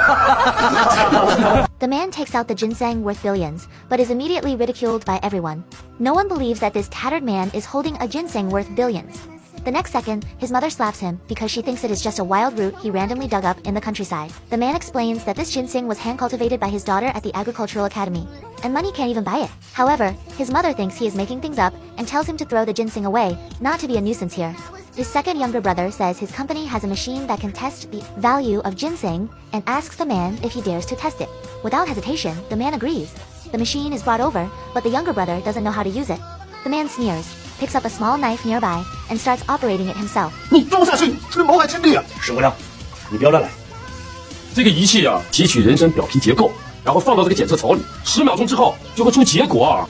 The man takes out the ginseng worth billions, but is immediately ridiculed by everyone. No one believes that this tattered man is holding a ginseng worth billions. The next second, his mother slaps him because she thinks it is just a wild root he randomly dug up in the countryside. The man explains that this ginseng was hand-cultivated by his daughter at the Agricultural Academy, and money can't even buy it. However, his mother thinks he is making things up and tells him to throw the ginseng away, not to be a nuisance here. His second younger brother says his company has a machine that can test the value of ginseng and asks the man if he dares to test it. Without hesitation, the man agrees. The machine is brought over, but the younger brother doesn't know how to use it. The man sneers, picks up a small knife nearby, and starts operating it himself. 你招下去是谋害亲弟啊！ 沈国亮，你不要乱来。这个仪器啊，提取人参表皮结构，然后放到这个检测槽里，10秒钟之后就会出结果啊。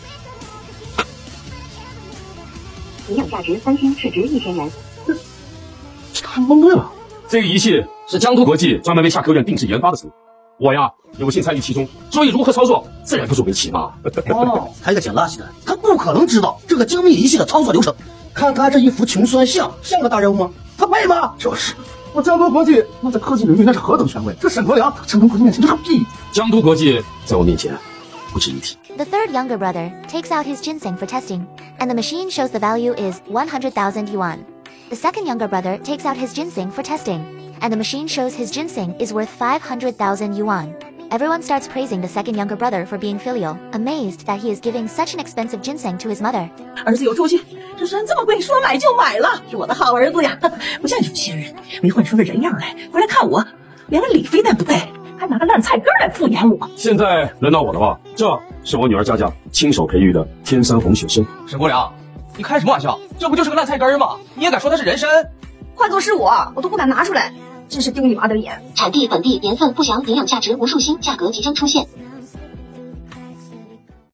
营养价值3千，市值1000元。 这太蒙对了。这个仪器是江都国际专门为下科院定制研发的产品，我呀有幸参与其中，所以如何操作自然不足为奇嘛。 哦，他一个捡垃圾的，他不可能知道这个精密仪器的操作流程。看他这一副穷酸相，像个大人物吗？他配吗？就是，我江都国际那在科技领域那是何等权威，这沈国良江都国际面前就是个屁。 江都国际在我面前不值一提。 The third younger brother takes out his ginseng for testing, and the machine shows the value is 100,000 yuan. The second younger brother takes out his ginseng for testing, and the machine shows his ginseng is worth 500,000 yuan. Everyone starts praising the second younger brother for being filial, amazed that he is giving such an expensive ginseng to his mother. 儿子有出息，这山这么贵，说买就买了，是我的好儿子呀！不像有些人没混出个人样来，回来看我，连个礼非但不带，还拿个烂菜根来敷衍我。 现在轮到我了吧？这是我女儿佳佳亲手培育的天山红雪参。 沈国良，你开什么玩笑？这不就是个烂菜根吗？你也敢说它是人参？ 换作是我都不敢拿出来，真是丢你妈的脸！ 产地本地，年份不详，营养价值无数星，价格即将出现。